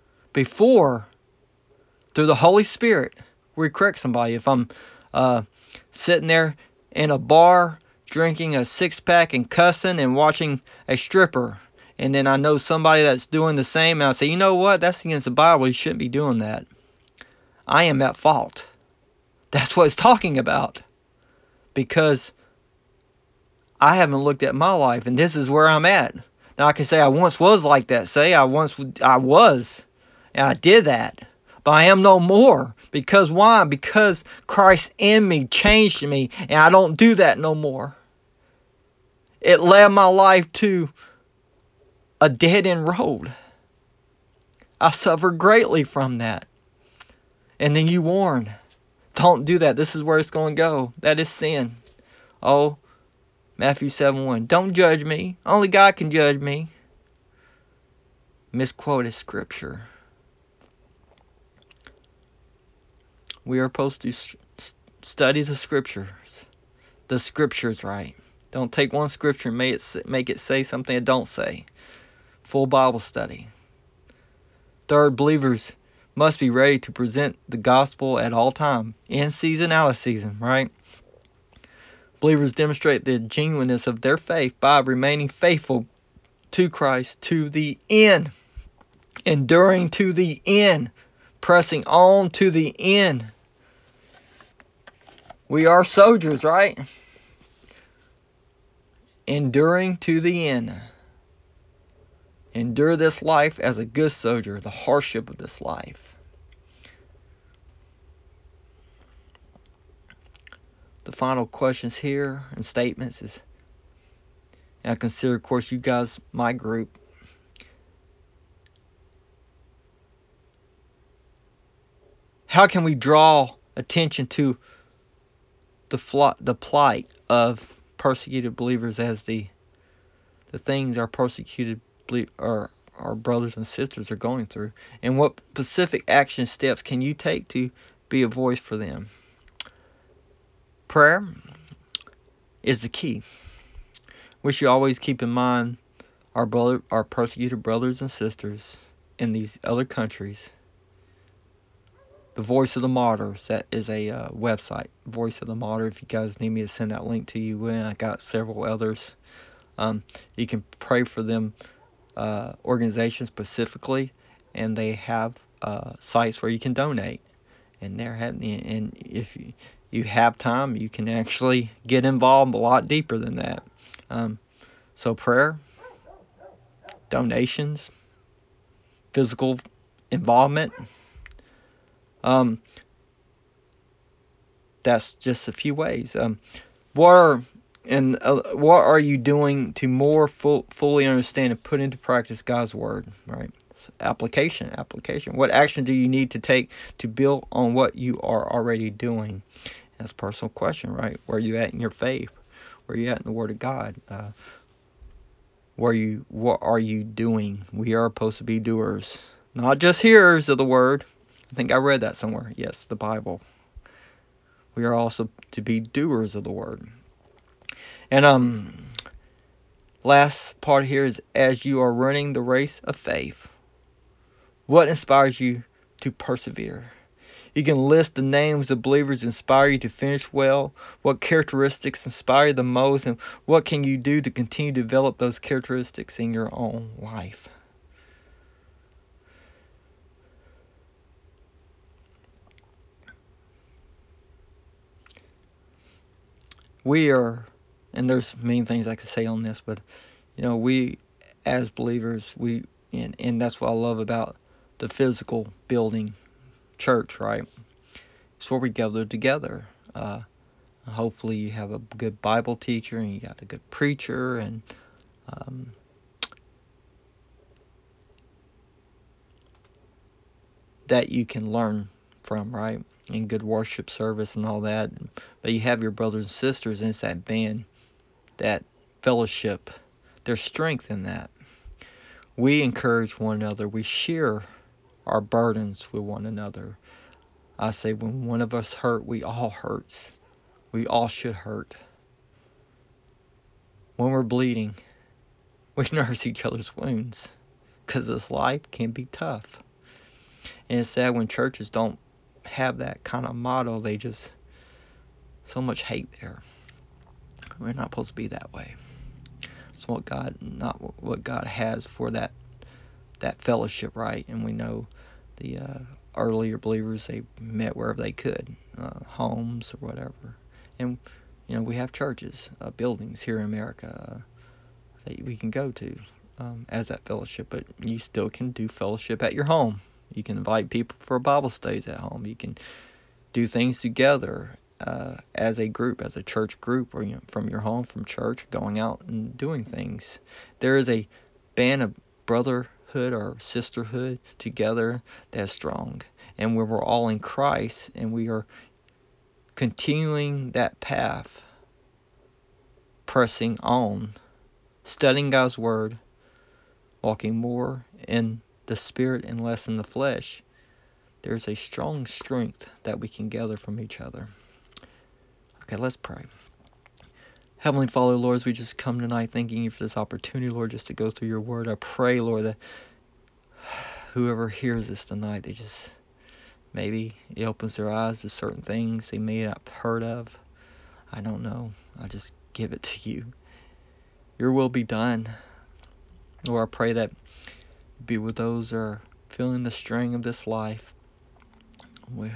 before, through the Holy Spirit, we correct somebody. If I'm uh, sitting there in a bar, drinking a six-pack and cussing and watching a stripper. And then I know somebody that's doing the same, and I say, you know what? That's against the Bible. You shouldn't be doing that. I am at fault. That's what it's talking about. Because I haven't looked at my life, and this is where I'm at. Now I can say I once was like that. Say I once I was, and I did that. But I am no more. Because why? Because Christ in me changed me, and I don't do that no more. It led my life to a dead-end road. I suffered greatly from that. And then you warn, don't do that. This is where it's going to go. That is sin. Oh, Matthew seven one. Don't judge me. Only God can judge me. Misquoted scripture. We are supposed to study the scriptures. The scriptures, right? Don't take one scripture and make it, make it say something it don't say. Full Bible study. Third, believers must be ready to present the gospel at all time. In season, out of season, right? Believers demonstrate the genuineness of their faith by remaining faithful to Christ to the end. Enduring to the end. Pressing on to the end. We are soldiers, right? Enduring to the end. Endure this life as a good soldier, the hardship of this life. The final questions here and statements is, and I consider, of course, you guys, my group. How can we draw attention to the fl- the plight of persecuted believers as the the things our persecuted ble- our, our brothers and sisters are going through? And what specific action steps can you take to be a voice for them? Prayer is the key. We should always keep in mind our brother, our persecuted brothers and sisters in these other countries. The Voice of the Martyrs, that is a uh, website. Voice of the Martyr. If you guys need me to send that link to you, and I got several others. Um, you can pray for them, uh, organizations specifically, and they have uh, sites where you can donate. And they're having, and if you, you have time, you can actually get involved a lot deeper than that. Um, so prayer, donations, physical involvement. Um, that's just a few ways. Um, what are and uh, what are you doing to more full, fully understand and put into practice God's word? Right. So application, application. What action do you need to take to build on what you are already doing? That's a personal question, right? Where are you at in your faith? Where are you at in the Word of God? Uh, where you, what are you doing? We are supposed to be doers, not just hearers of the Word. I think I read that somewhere. Yes, the Bible. We are also to be doers of the Word. And um, last part here is, as you are running the race of faith, what inspires you to persevere? You can list the names of believers who inspire you to finish well. What characteristics inspire you the most, and what can you do to continue to develop those characteristics in your own life? We are, and there's many things I could say on this, but you know, we as believers, we and, and that's what I love about the physical building, church, right? It's where we gather together. Uh, hopefully you have a good Bible teacher and you got a good preacher, and um, that you can learn from, right? And good worship service and all that. But you have your brothers and sisters, and it's that band, that fellowship. There's strength in that. We encourage one another. We share our burdens with one another. I say when one of us hurt, we all hurts. We all should hurt. When we're bleeding, we nurse each other's wounds, because this life can be tough. And it's sad when churches don't have that kind of motto. They just so much hate there. We're not supposed to be that way. It's what God, not what God has for that that fellowship, right? And we know the uh, earlier believers, they met wherever they could, uh, homes or whatever. And you know, we have churches, uh, buildings here in America uh, that we can go to um, as that fellowship, but you still can do fellowship at your home. You can invite people for Bible studies at home. You can do things together uh, as a group, as a church group, or you know, from your home, from church, going out and doing things. There is a band of brotherhood or sisterhood together that's strong, and where we're all in Christ, and we are continuing that path, pressing on, studying God's Word, walking more in the Spirit and less in the flesh. There's a strong strength that we can gather from each other. Okay, let's pray. Heavenly Father, Lord, as we just come tonight thanking you for this opportunity, Lord, just to go through your word, I pray, Lord, that whoever hears this tonight, they just, maybe it opens their eyes to certain things they may not have heard of. I don't know. I just give it to you. Your will be done. Lord, I pray that you be with those that are feeling the strain of this life. We,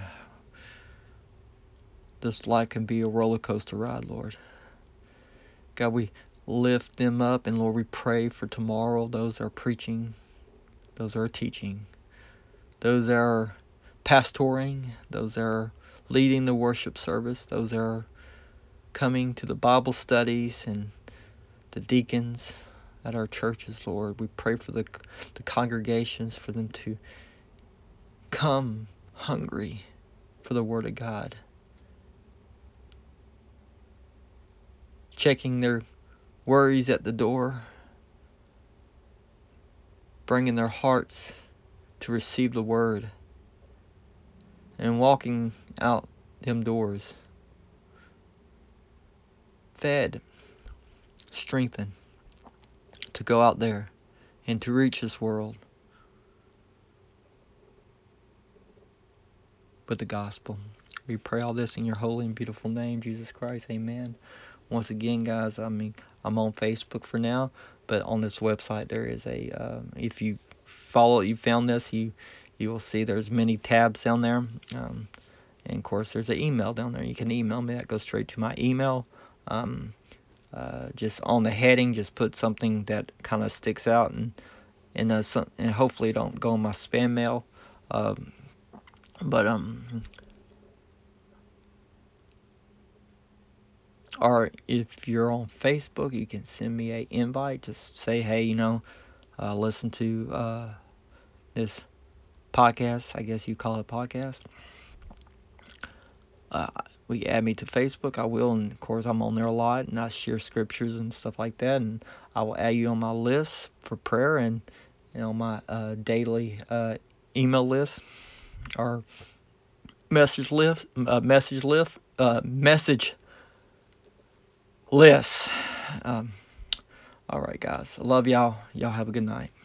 this life can be a roller coaster ride, Lord. God, we lift them up, and Lord, we pray for tomorrow, those that are preaching, those that are teaching, those that are pastoring, those that are leading the worship service, those that are coming to the Bible studies, and the deacons at our churches, Lord. We pray for the, the congregations, for them to come hungry for the Word of God, checking their worries at the door, bringing their hearts to receive the Word, and walking out them doors fed, strengthened, to go out there and to reach this world with the gospel. We pray all this in your holy and beautiful name, Jesus Christ. Amen. Once again, guys, I mean, I'm on Facebook for now, but on this website there is a, um, if you follow, you found this, you you will see there's many tabs down there. Um, and of course, there's an email down there. You can email me. That goes straight to my email. Um, uh, just on the heading, just put something that kind of sticks out, and and, uh, some, and hopefully it don't go in my spam mail. Um, but um. Or if you're on Facebook, you can send me an invite. Just say, hey, you know, uh, listen to uh, this podcast. I guess you call it a podcast. Uh, we add me to Facebook. I will, and of course, I'm on there a lot, and I share scriptures and stuff like that. And I will add you on my list for prayer, and you know, my uh, daily uh, email list or message list, uh, message list, uh, message list. Um, All right, guys. I love y'all. Y'all have a good night.